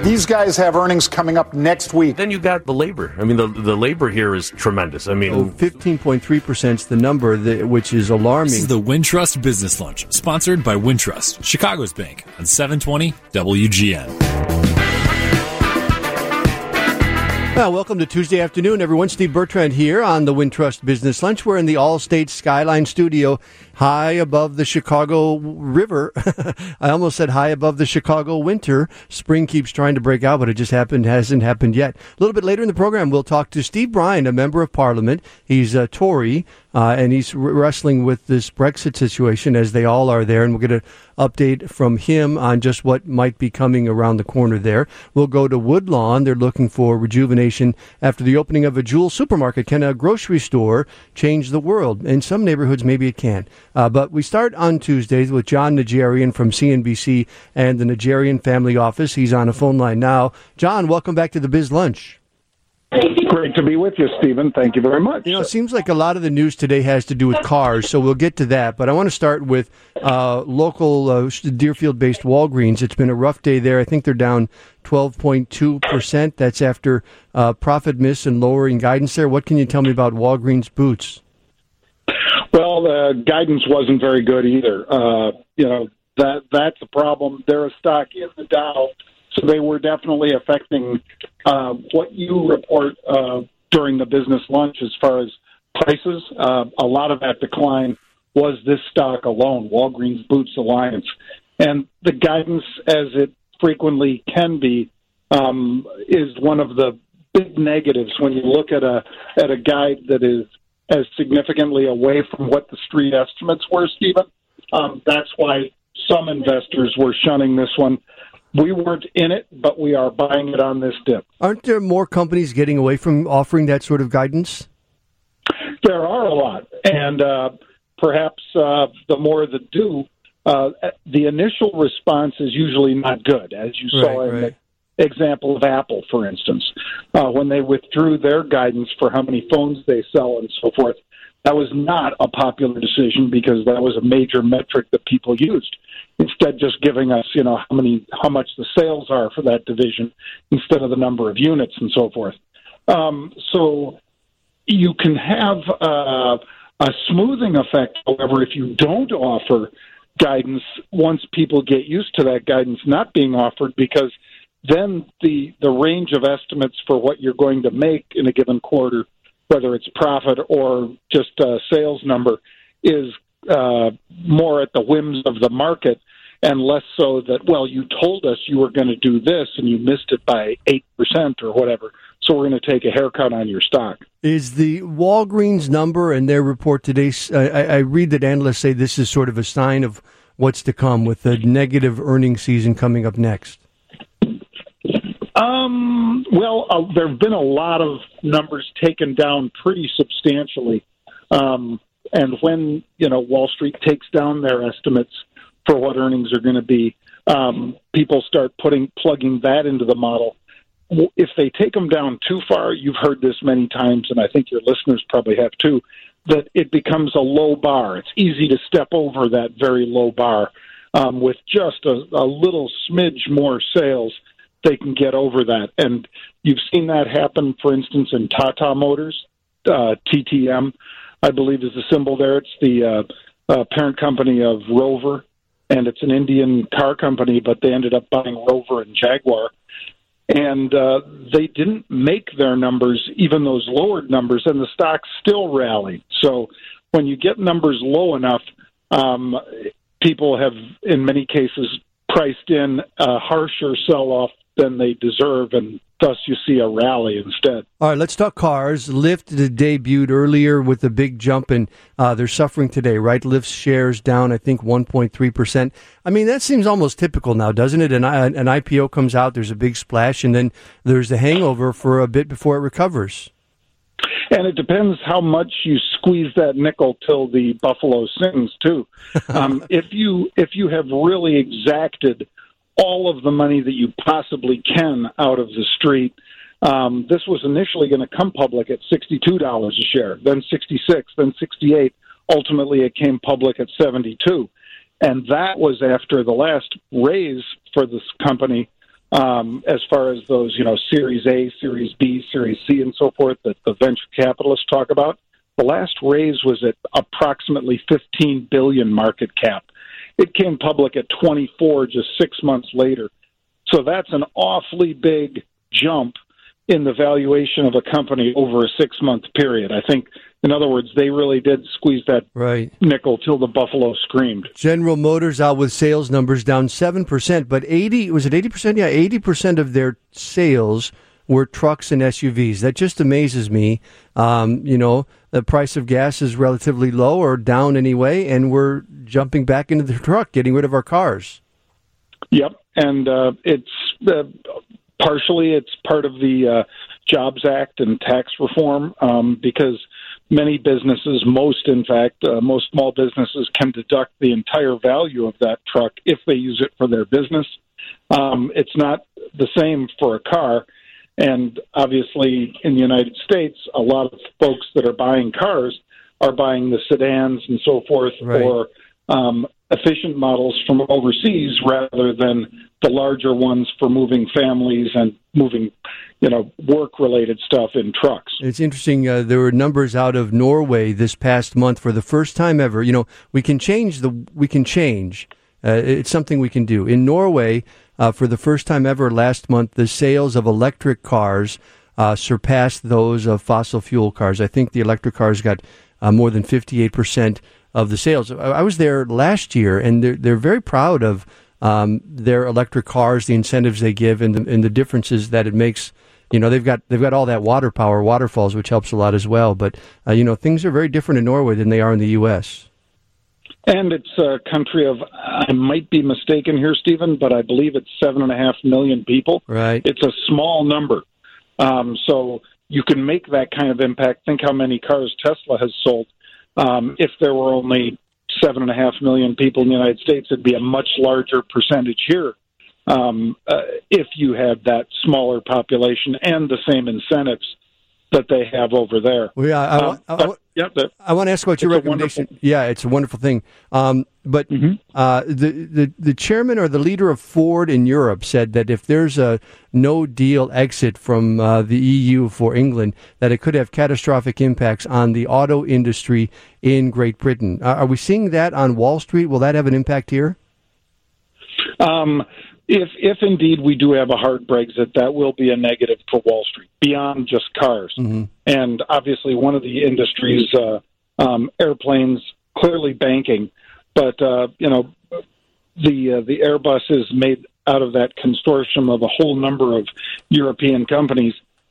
These guys have earnings coming up next week. Then you got the labor. I mean, the labor here is tremendous. I mean, 15.3% is the number, which is alarming. This is the Wintrust Business Lunch, sponsored by Wintrust, Chicago's bank, on 720 WGN. Well, welcome to Tuesday afternoon, everyone. Steve Bertrand here on the Wintrust Business Lunch. We're in the All-State Skyline studio, high above the Chicago River. I almost said high above the Chicago winter. Spring keeps trying to break out, but it just hasn't happened yet. A little bit later in the program, we'll talk to Steve Bryan, a member of Parliament. He's a Tory, and he's wrestling with this Brexit situation, as they all are there, and we'll get an update from him on just what might be coming around the corner there. We'll go to Woodlawn. They're looking for rejuvenation after the opening of a Jewel supermarket. Can a grocery store change the world? In some neighborhoods, maybe it can. But we start on Tuesdays with John Najarian from CNBC and the Najarian Family Office. He's on a phone line now. John, welcome back to the Biz Lunch. Great to be with you, Stephen. Thank you very much. You know, it seems like a lot of the news today has to do with cars, so we'll get to that. But I want to start with local Deerfield-based Walgreens. It's been a rough day there. I think they're down 12.2%. That's after profit miss and lowering guidance there. What can you tell me about Walgreens Boots? Well, the guidance wasn't very good either. That's a problem. They're a stock in the Dow, so they were definitely affecting what you report during the business lunch as far as prices. A lot of that decline was this stock alone, Walgreens Boots Alliance. And the guidance, as it frequently can be, is one of the big negatives when you look at a guide that is as significantly away from what the street estimates were, Stephen. That's why some investors were shunning this one. We weren't in it, but we are buying it on this dip. Aren't there more companies getting away from offering that sort of guidance? There are a lot, and perhaps the more that do, the initial response is usually not good, as you saw in the example of Apple, for instance. When they withdrew their guidance for how many phones they sell and so forth, that was not a popular decision because that was a major metric that people used. Instead, just giving us, how much the sales are for that division instead of the number of units and so forth. So you can have a smoothing effect, however, if you don't offer guidance once people get used to that guidance not being offered, because then the range of estimates for what you're going to make in a given quarter, whether it's profit or just a sales number, is more at the whims of the market and less so that, well, you told us you were going to do this and you missed it by 8% or whatever, so we're going to take a haircut on your stock. Is the Walgreens number and their report today, I read that analysts say this is sort of a sign of what's to come with the negative earnings season coming up next? There have been a lot of numbers taken down pretty substantially. And when, Wall Street takes down their estimates for what earnings are going to be, people start plugging that into the model. If they take them down too far, you've heard this many times, and I think your listeners probably have too, that it becomes a low bar. It's easy to step over that very low bar. With just a little smidge more sales, they can get over that. And you've seen that happen, for instance, in Tata Motors, TTM, I believe is the symbol there. It's the parent company of Rover, and it's an Indian car company, but they ended up buying Rover and Jaguar. And they didn't make their numbers, even those lowered numbers, and the stock still rallied. So when you get numbers low enough, people have, in many cases, priced in a harsher sell-off than they deserve, and thus you see a rally instead. All right, let's talk cars. Lyft debuted earlier with a big jump, and they're suffering today, right? Lyft's shares down, I think, 1.3%. I mean, that seems almost typical now, doesn't it? An IPO comes out, there's a big splash, and then there's the hangover for a bit before it recovers. And it depends how much you squeeze that nickel till the buffalo sings, too. If you have really exacted all of the money that you possibly can out of the street, this was initially going to come public at $62 a share, then $66, then $68. Ultimately, it came public at $72. And that was after the last raise for this company as far as those, Series A, Series B, Series C, and so forth that the venture capitalists talk about. The last raise was at approximately $15 billion market cap. It came public at 24 just 6 months later. So that's an awfully big jump in the valuation of a company over a 6-month period. I think, in other words, they really did squeeze that nickel till the buffalo screamed. General Motors out with sales numbers down 7%, but 80% Yeah, 80% of their sales were trucks and SUVs. That just amazes me. The price of gas is relatively low or down anyway, and we're jumping back into the truck, getting rid of our cars. Yep, and it's partially it's part of the Jobs Act and tax reform because many businesses, most small businesses can deduct the entire value of that truck if they use it for their business. It's not the same for a car. And obviously, in the United States, a lot of folks that are buying cars are buying the sedans and so forth, or efficient models from overseas rather than the larger ones for moving families and moving, work-related stuff in trucks. It's interesting. There were numbers out of Norway this past month for the first time ever. We can change. It's something we can do. In Norway, for the first time ever last month, the sales of electric cars surpassed those of fossil fuel cars. I think the electric cars got more than 58% of the sales. I was there last year, and they're very proud of their electric cars, the incentives they give, and the differences that it makes. They've got all that water power, waterfalls, which helps a lot as well. But things are very different in Norway than they are in the U.S. And it's a country of, I might be mistaken here, Stephen, but I believe it's 7.5 million people. Right. It's a small number. So you can make that kind of impact. Think how many cars Tesla has sold. If there were only 7.5 million people in the United States, it'd be a much larger percentage here if you had that smaller population and the same incentives that they have over there. Well, yeah, I want to ask about your recommendation. Yeah, it's a wonderful thing. But the chairman or the leader of Ford in Europe said that if there's a no-deal exit from the EU for England, that it could have catastrophic impacts on the auto industry in Great Britain. Are we seeing that on Wall Street? Will that have an impact here? If indeed we do have a hard Brexit, that will be a negative for Wall Street, beyond just cars. Mm-hmm. And obviously one of the industries, airplanes, clearly banking. But, the Airbus is made out of that consortium of a whole number of European countries,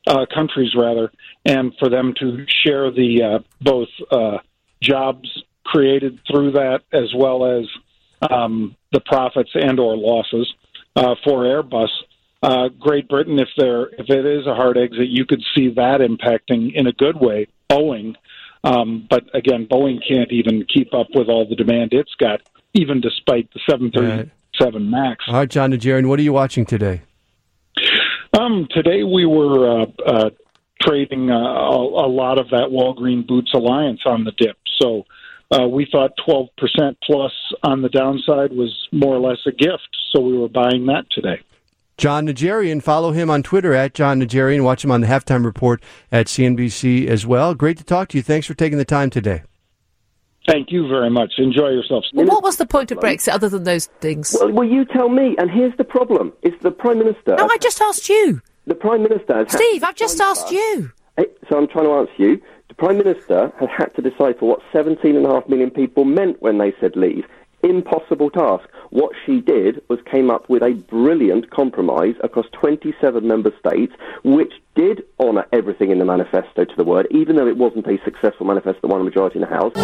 and for them to share the both jobs created through that as well as the profits and or losses for Airbus. Great Britain, if it is a hard exit, you could see that impacting in a good way Boeing. But again, Boeing can't even keep up with all the demand it's got, even despite the 737 MAX. All right, John Najarian, what are you watching today? Today we were trading a lot of that Walgreen Boots Alliance on the dip. So we thought 12% plus on the downside was more or less a gift. So we were buying that today. John Najarian, follow him on Twitter at John Najarian. Watch him on the Halftime Report at CNBC as well. Great to talk to you. Thanks for taking the time today. Thank you very much. Enjoy yourself. Well, what was the point of Brexit other than those things? Well, you tell me. And here's the problem. It's the Prime Minister. No, I just asked you. The Prime Minister... Steve, I've just asked you. So I'm trying to answer you. The Prime Minister has had to decipher what 17.5 million people meant when they said leave. Impossible task. What she did was came up with a brilliant compromise across 27 member states, which did honour everything in the manifesto to the word, even though it wasn't a successful manifesto that won a majority in the House.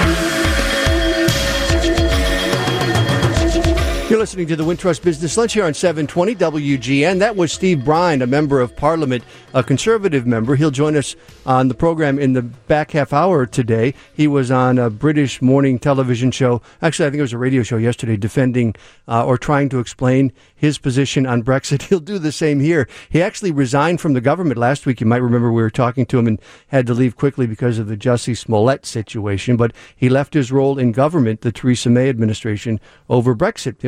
You're listening to the Wintrust Business Lunch here on 720 WGN. That was Steve Brine, a member of Parliament, a Conservative member. He'll join us on the program in the back half hour today. He was on a British morning television show. Actually, I think it was a radio show yesterday, defending or trying to explain his position on Brexit. He'll do the same here. He actually resigned from the government last week. You might remember we were talking to him and had to leave quickly because of the Jussie Smollett situation. But he left his role in government, the Theresa May administration, over Brexit. He'll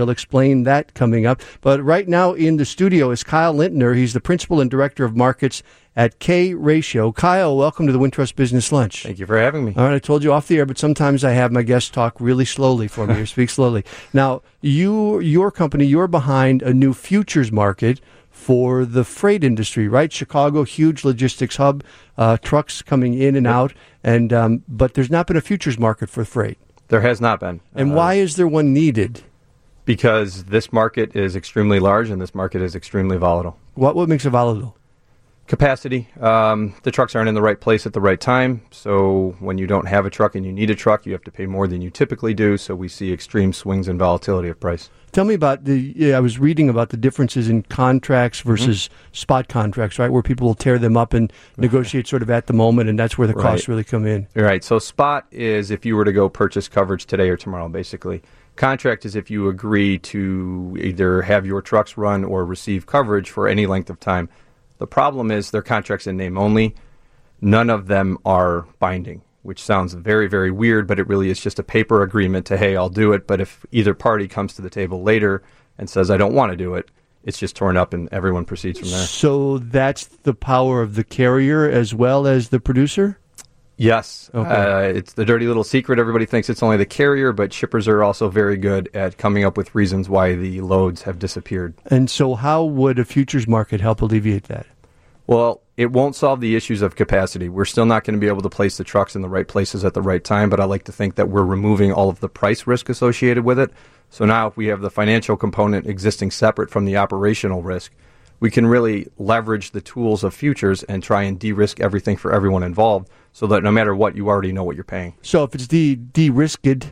he'll explain that coming up. But right now in the studio is Kyle Lintner. He's the Principal and Director of Markets at K-Ratio. Kyle, welcome to the Wintrust Business Lunch. Thank you for having me. All right, I told you off the air, but sometimes I have my guests talk really slowly for me or speak slowly. Now, your company, you're behind a new futures market for the freight industry, right? Chicago, huge logistics hub, trucks coming in and out, and but there's not been a futures market for freight. There has not been. And why is there one needed? Because this market is extremely large and this market is extremely volatile. What makes it volatile? Capacity. The trucks aren't in the right place at the right time. So when you don't have a truck and you need a truck, you have to pay more than you typically do. So we see extreme swings in volatility of price. Tell me about I was reading about the differences in contracts versus spot contracts, right? Where people will tear them up and negotiate sort of at the moment, and that's where the costs really come in. Right. So spot is if you were to go purchase coverage today or tomorrow, basically. Contract is if you agree to either have your trucks run or receive coverage for any length of time. The problem is they're contracts in name only. None of them are binding, which sounds very, very weird, but it really is just a paper agreement to, hey, I'll do it. But if either party comes to the table later and says, I don't want to do it, it's just torn up and everyone proceeds from there. So that's the power of the carrier as well as the producer? Yes. Okay. It's the dirty little secret. Everybody thinks it's only the carrier, but shippers are also very good at coming up with reasons why the loads have disappeared. And so how would a futures market help alleviate that? Well, it won't solve the issues of capacity. We're still not going to be able to place the trucks in the right places at the right time, but I like to think that we're removing all of the price risk associated with it. So now if we have the financial component existing separate from the operational risk, we can really leverage the tools of futures and try and de-risk everything for everyone involved so that no matter what, you already know what you're paying. So if it's de-risked,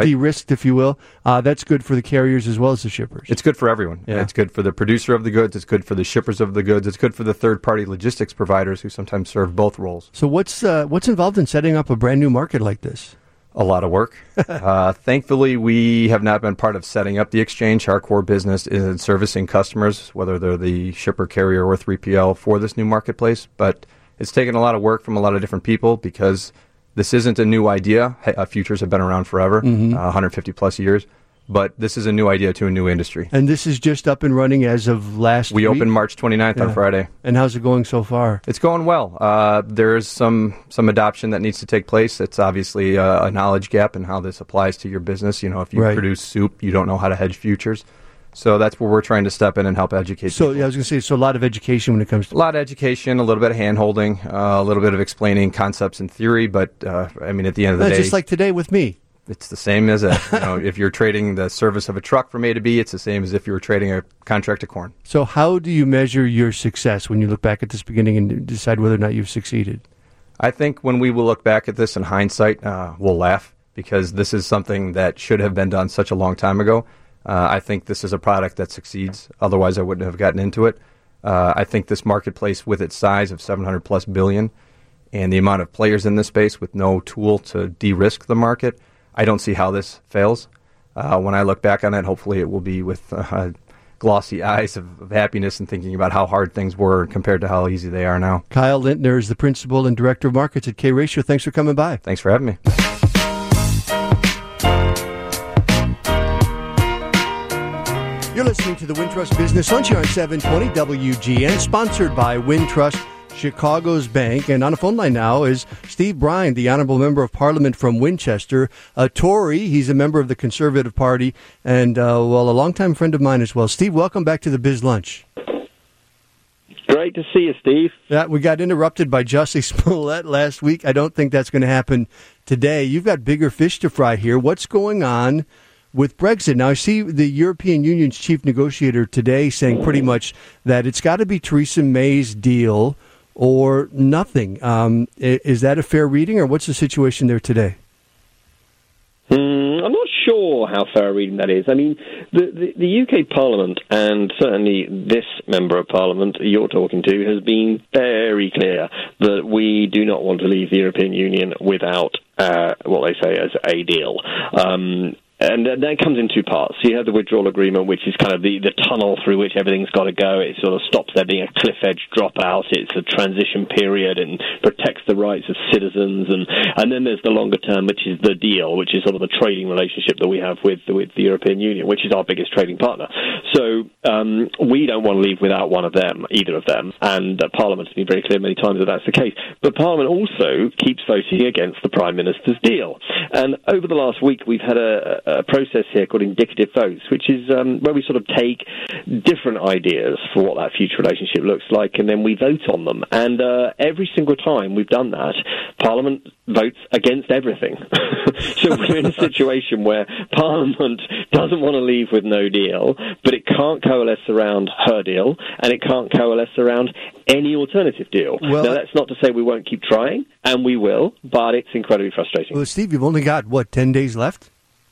if you will, that's good for the carriers as well as the shippers. It's good for everyone. Yeah. It's good for the producer of the goods. It's good for the shippers of the goods. It's good for the third-party logistics providers who sometimes serve both roles. So what's involved in setting up a brand new market like this? A lot of work. Thankfully, we have not been part of setting up the exchange. Our core business is in servicing customers, whether they're the shipper, carrier, or 3PL for this new marketplace. But it's taken a lot of work from a lot of different people because this isn't a new idea. Futures have been around forever, 150 plus years. But this is a new idea to a new industry. And this is just up and running as of last week? We opened March 29th on Friday. And how's it going so far? It's going well. There is some adoption that needs to take place. It's obviously a knowledge gap in how this applies to your business. You know, if you produce soup, you don't know how to hedge futures. So that's where we're trying to step in and help educate people. So I was going to say, a lot of education when it comes to... A lot of education, a little bit of hand-holding, a little bit of explaining concepts in theory, but, I mean, at the end of the day... Just like today with me. It's the same as if you're trading the service of a truck from A to B, it's the same as if you were trading a contract of corn. So how do you measure your success when you look back at this beginning and decide whether or not you've succeeded? I think when we will look back at this in hindsight, we'll laugh because this is something that should have been done such a long time ago. I think this is a product that succeeds. Otherwise, I wouldn't have gotten into it. I think this marketplace with its size of $700+ billion and the amount of players in this space with no tool to de-risk the market, I don't see how this fails. When I look back on it, hopefully it will be with glossy eyes of happiness and thinking about how hard things were compared to how easy they are now. Kyle Lintner is the Principal and Director of Markets at K-Ratio. Thanks for coming by. Thanks for having me. You're listening to the Wintrust Business Lunch here on 720 WGN, sponsored by Wintrust Chicago's Bank. And on the phone line now is Steve Bryan, the Honorable Member of Parliament from Winchester, a Tory. He's a member of the Conservative Party and, a longtime friend of mine as well. Steve, welcome back to the Biz Lunch. Great to see you, Steve. Yeah, we got interrupted by Jussie Smollett last week. I don't think that's going to happen today. You've got bigger fish to fry here. What's going on with Brexit? Now, I see the European Union's chief negotiator today saying pretty much that it's got to be Theresa May's deal or nothing. Is that a fair reading, or what's the situation there today? I'm not sure how fair a reading that is. I mean, the UK Parliament, and certainly this Member of Parliament you're talking to, has been very clear that we do not want to leave the European Union without what they say as a deal. And that comes in two parts. So you have the withdrawal agreement, which is kind of the tunnel through which everything's got to go. It sort of stops there being a cliff edge dropout. It's a transition period and protects the rights of citizens. And then there's the longer term, which is the deal, which is sort of the trading relationship that we have with the European Union, which is our biggest trading partner. So we don't want to leave without one of them, either of them. And Parliament has been very clear many times that that's the case. But Parliament also keeps voting against the Prime Minister's deal. And over the last week, we've had a process here called indicative votes, which is where we sort of take different ideas for what that future relationship looks like, and then we vote on them. And every single time we've done that, Parliament votes against everything. So we're in a situation where Parliament doesn't want to leave with no deal, but it can't coalesce around her deal, and it can't coalesce around any alternative deal. Well, now, that's not to say we won't keep trying, and we will, but it's incredibly frustrating. Well, Steve, you've only got, 10 days left?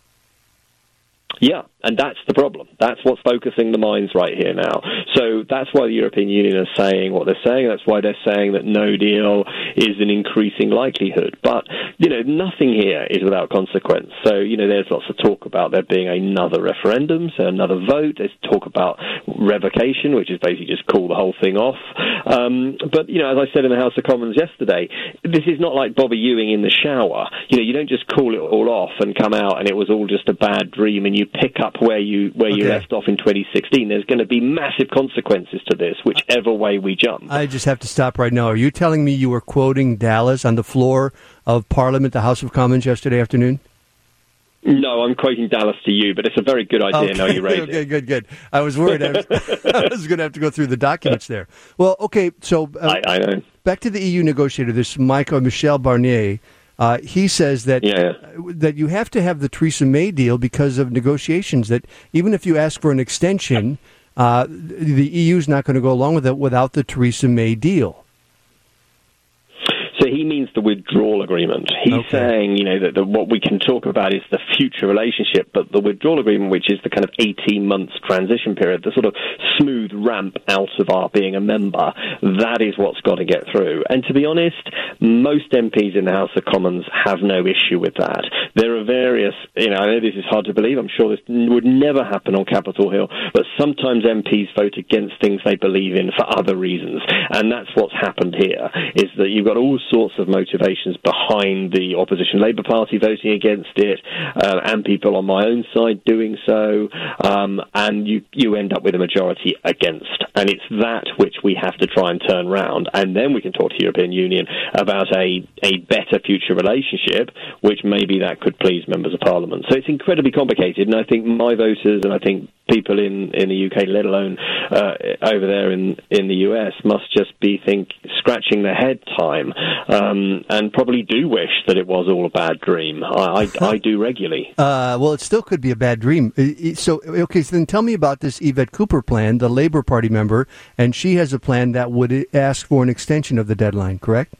Yeah, and that's the problem. That's what's focusing the minds right here now. So that's why the European Union is saying what they're saying. That's why they're saying that no deal is an increasing likelihood. But, nothing here is without consequence. So, there's lots of talk about there being another referendum, so another vote. There's talk about revocation, which is basically just call the whole thing off. But, as I said in the House of Commons yesterday, this is not like Bobby Ewing in the shower. You don't just call it all off and come out and it was all just a bad dream and you pick up where you left off in 2016. There's going to be massive consequences to this, whichever way we jump. I just have to stop right now. Are you telling me you were quoting Dallas on the floor of Parliament, the House of Commons, yesterday afternoon? No, I'm quoting Dallas to you, but it's a very good idea. Okay. Now you raised it. Okay, good. I was worried I was going to have to go through the documents there. Well, okay, so I know. Back to the EU negotiator, this Michel Barnier. He says that that you have to have the Theresa May deal because of negotiations, that even if you ask for an extension, the EU is not going to go along with it without the Theresa May deal. So he means the withdrawal agreement. He's saying, that what we can talk about is the future relationship, but the withdrawal agreement, which is the kind of 18 months transition period, the sort of smooth ramp out of our being a member, that is what's got to get through. And to be honest, most MPs in the House of Commons have no issue with that. There are various, I know this is hard to believe, I'm sure this would never happen on Capitol Hill, but sometimes MPs vote against things they believe in for other reasons. And that's what's happened here, is that you've got all sorts of motivations behind the opposition Labour Party voting against it, and people on my own side doing so, and you end up with a majority against. And it's that which we have to try and turn round, and then we can talk to the European Union about a better future relationship, which maybe that could please members of Parliament. So it's incredibly complicated, and I think my voters, and I think people in the UK, let alone over there in the US, must just be scratching their head time, and probably do wish that it was all a bad dream. I do regularly. Well, it still could be a bad dream. So then tell me about this Yvette Cooper plan, the Labour Party member, and she has a plan that would ask for an extension of the deadline, correct?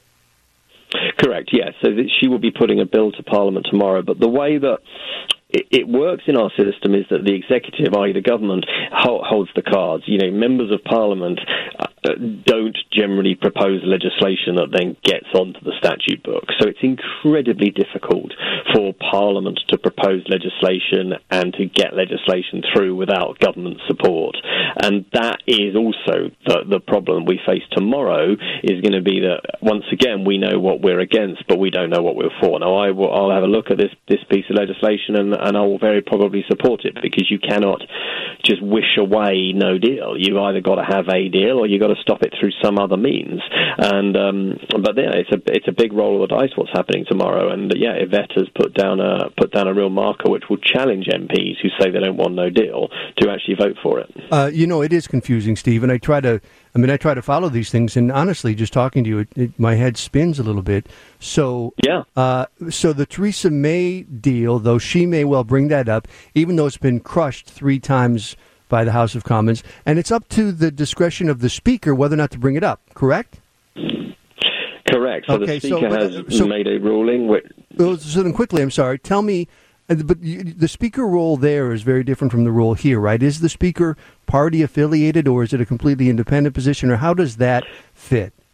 Correct, yes. So she will be putting a bill to Parliament tomorrow, but the way that it works in our system is that the executive, i.e. the government, holds the cards. Members of Parliament don't generally propose legislation that then gets onto the statute book. So it's incredibly difficult for Parliament to propose legislation and to get legislation through without government support. And that is also the problem we face tomorrow, is going to be that, once again, we know what we're against, but we don't know what we're for. Now, I'll have a look at this piece of legislation, and I will very probably support it, because you cannot just wish away no deal. You've either got to have a deal, or you've got to stop it through some other means. And but yeah, it's a big roll of the dice what's happening tomorrow. And Yvette has put down a real marker which will challenge MPs who say they don't want no deal to actually vote for it. It is confusing, Steve, and I try to follow these things, and honestly, just talking to you, my head spins a little bit. So so the Theresa May deal, though she may well bring that up, even though it's been crushed 3 times by the House of Commons, and it's up to the discretion of the Speaker whether or not to bring it up, correct? Correct. So the Speaker has made a ruling. So then quickly, I'm sorry, tell me, but the Speaker role there is very different from the role here, right? Is the Speaker party affiliated, or is it a completely independent position, or how does that fit?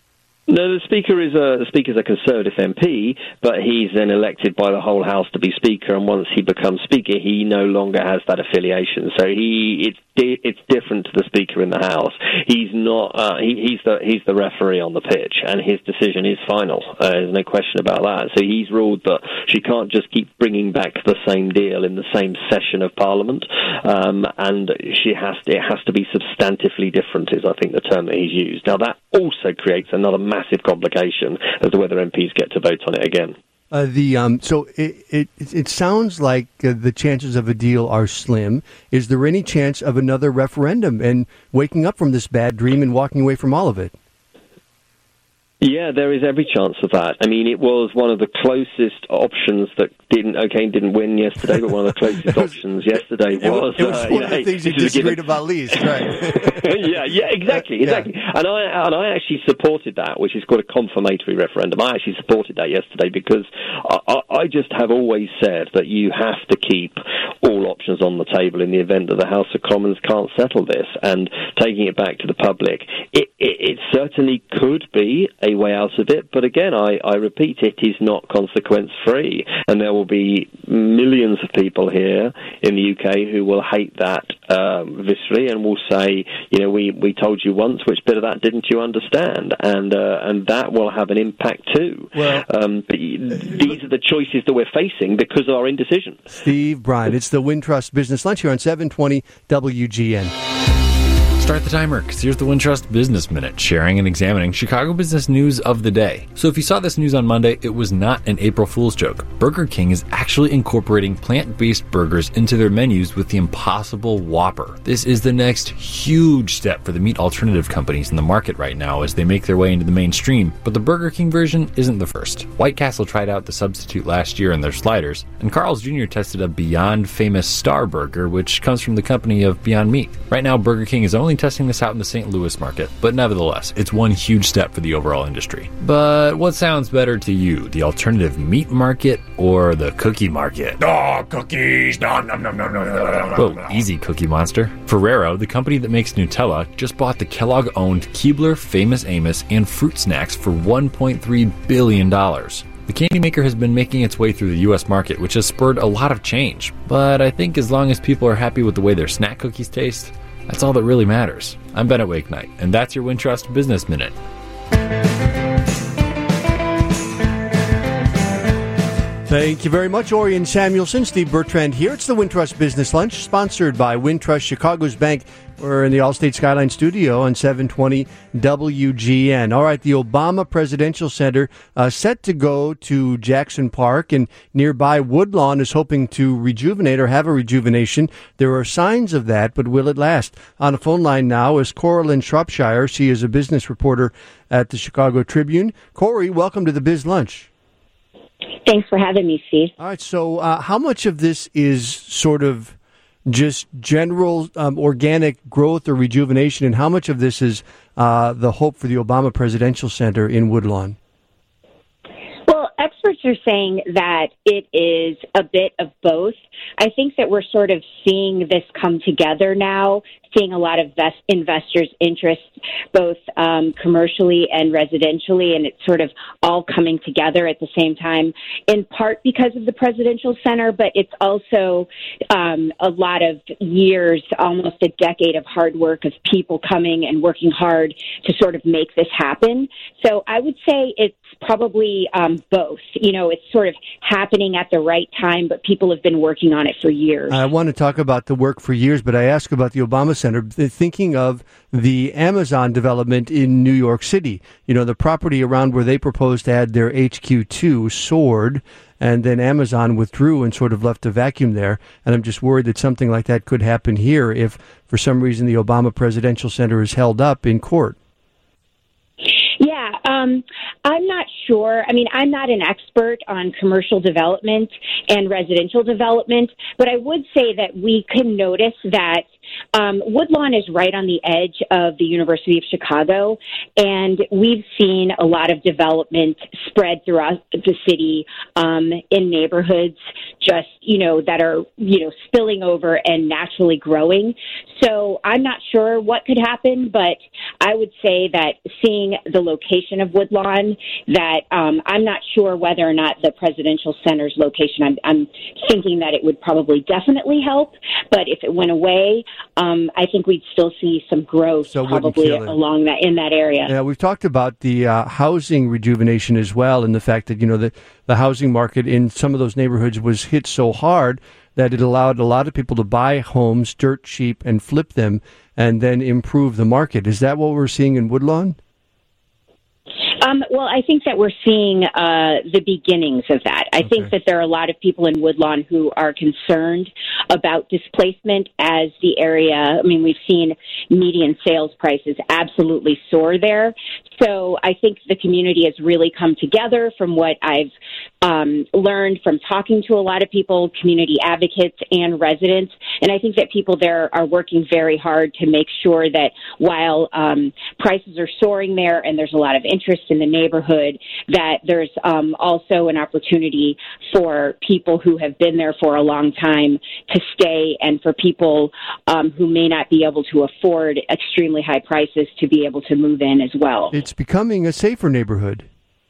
No, the Speaker's a Conservative MP, but he's then elected by the whole House to be Speaker, and once he becomes Speaker, he no longer has that affiliation. So it's different to the Speaker in the House. He's not he's the referee on the pitch, and his decision is final. There's no question about that. So he's ruled that she can't just keep bringing back the same deal in the same session of Parliament, and it has to be substantively different, is I think the term that he's used. Now that also creates another massive complication as to whether MPs get to vote on it again. So it sounds like the chances of a deal are slim. Is there any chance of another referendum and waking up from this bad dream and walking away from all of it? Yeah, there is every chance of that. I mean, it was one of the closest options that didn't win yesterday, but one of the closest options yesterday was... It was one of the things you disagreed about least, right? yeah, exactly. Yeah. And I actually supported that, which is called a confirmatory referendum. I actually supported that yesterday because I just have always said that you have to keep all options on the table in the event that the House of Commons can't settle this, and taking it back to the public, it certainly could be a way out of it, but again, I repeat, it is not consequence-free, and there will be millions of people here in the UK who will hate that viscerally and will say, we told you once, which bit of that didn't you understand? And that will have an impact too. Well, but these are the choices that we're facing because of our indecision. Steve Bryant, it's the Wintrust Business Lunch here on 720 WGN. Start the timer, because here's the Wintrust Business Minute, sharing and examining Chicago business news of the day. So if you saw this news on Monday, it was not an April Fool's joke. Burger King is actually incorporating plant-based burgers into their menus with the Impossible Whopper. This is the next huge step for the meat alternative companies in the market right now as they make their way into the mainstream, but the Burger King version isn't the first. White Castle tried out the substitute last year in their sliders, and Carl's Jr. tested a Beyond Famous Star Burger, which comes from the company of Beyond Meat. Right now, Burger King is only testing this out in the St. Louis market, but nevertheless, it's one huge step for the overall industry. But what sounds better to you, the alternative meat market or the cookie market? Oh, cookies! Nom, nom, nom, nom, nom, nom. Whoa, easy, Cookie Monster. Ferrero, the company that makes Nutella, just bought the Kellogg-owned Keebler, Famous Amos, and fruit snacks for $1.3 billion. The candy maker has been making its way through the U.S. market, which has spurred a lot of change. But I think as long as people are happy with the way their snack cookies taste, that's all that really matters. I'm Bennett Wakenight, and that's your Wintrust Business Minute. Thank you very much, Orion Samuelson. Steve Bertrand here. It's the Wintrust Business Lunch, sponsored by Wintrust Chicago's Bank. We're in the Allstate Skyline studio on 720 WGN. All right, the Obama Presidential Center set to go to Jackson Park, and nearby Woodlawn is hoping to rejuvenate or have a rejuvenation. There are signs of that, but will it last? On the phone line now is Coraline Shropshire. She is a business reporter at the Chicago Tribune. Corey, welcome to the Biz Lunch. Thanks for having me, Steve. All right, so how much of this is sort of just general organic growth or rejuvenation, and how much of this is the hope for the Obama Presidential Center in Woodlawn? Well, experts are saying that it is a bit of both. I think that we're sort of seeing this come together now, seeing a lot of investors' interest, both commercially and residentially, and it's sort of all coming together at the same time, in part because of the Presidential Center, but it's also a lot of years, almost a decade of hard work of people coming and working hard to sort of make this happen. So I would say it's probably both. It's sort of happening at the right time, but people have been working on it for years. I want to talk about the work for years, but I ask about the Obama Center, thinking of the Amazon development in New York City. The property around where they proposed to add their HQ2 soared, and then Amazon withdrew and sort of left a vacuum there. And I'm just worried that something like that could happen here if, for some reason, the Obama Presidential Center is held up in court. Yeah, I'm not sure. I mean, I'm not an expert on commercial development and residential development, but I would say that we can notice that Woodlawn is right on the edge of the University of Chicago, and we've seen a lot of development spread throughout the city in neighborhoods just, that are, spilling over and naturally growing. So I'm not sure what could happen, but I would say that seeing the location of Woodlawn, that I'm not sure whether or not the presidential center's location, I'm thinking that it would probably definitely help, but if it went away, I think we'd still see some growth probably along that in that area. Yeah, we've talked about the housing rejuvenation as well, and the fact that the housing market in some of those neighborhoods was hit so hard that it allowed a lot of people to buy homes dirt cheap and flip them and then improve the market. Is that what we're seeing in Woodlawn? Well, I think that we're seeing the beginnings of that. I think that there are a lot of people in Woodlawn who are concerned about displacement as the area. We've seen median sales prices absolutely soar there. So I think the community has really come together from what I've learned from talking to a lot of people, community advocates and residents. And I think that people there are working very hard to make sure that while prices are soaring there and there's a lot of interest in the neighborhood, that there's also an opportunity for people who have been there for a long time to stay, and for people who may not be able to afford extremely high prices to be able to move in as well. It's becoming a safer neighborhood.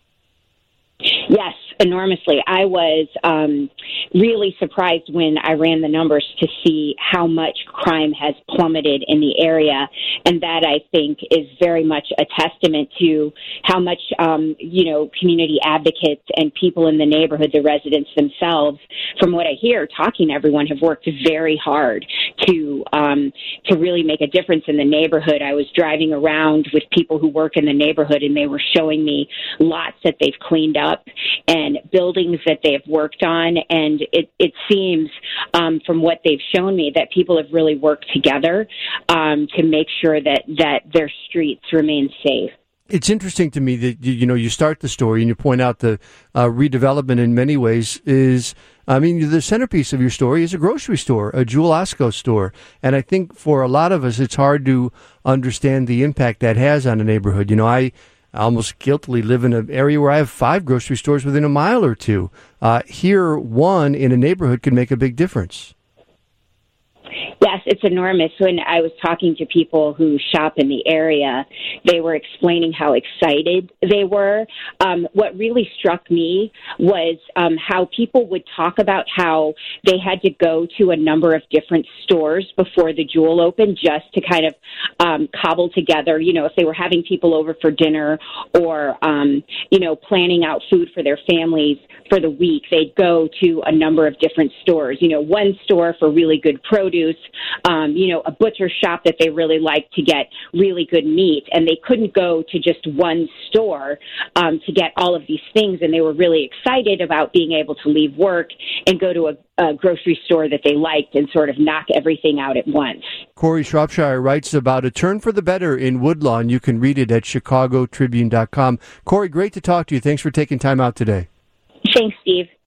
Yes, enormously. I was really surprised when I ran the numbers to see how much crime has plummeted in the area, and that I think is very much a testament to how much community advocates and people in the neighborhood, the residents themselves, from what I hear, talking to everyone, have worked very hard to really make a difference in the neighborhood. I was driving around with people who work in the neighborhood, and they were showing me lots that they've cleaned up and buildings that they have worked on, and it seems from what they've shown me that people have really worked together to make sure that their streets remain safe. It's interesting to me that you start the story and you point out the redevelopment in many ways is, the centerpiece of your story is a grocery store, a Jewel Osco store, and I think for a lot of us it's hard to understand the impact that has on a neighborhood. I almost guiltily live in an area where I have 5 grocery stores within a mile or two. Here, one in a neighborhood could make a big difference. Yes, it's enormous. When I was talking to people who shop in the area, they were explaining how excited they were. What really struck me was how people would talk about how they had to go to a number of different stores before the Jewel opened just to kind of cobble together, if they were having people over for dinner or, planning out food for their families for the week, they'd go to a number of different stores. One store for really good produce, a butcher shop that they really like to get really good meat, and they couldn't go to just one store to get all of these things, and they were really excited about being able to leave work and go to a grocery store that they liked and sort of knock everything out at once. Corey Shropshire writes about a turn for the better in Woodlawn. You can read it at chicagotribune.com. Corey, great to talk to you. Thanks for taking time out today. Thanks, Steve.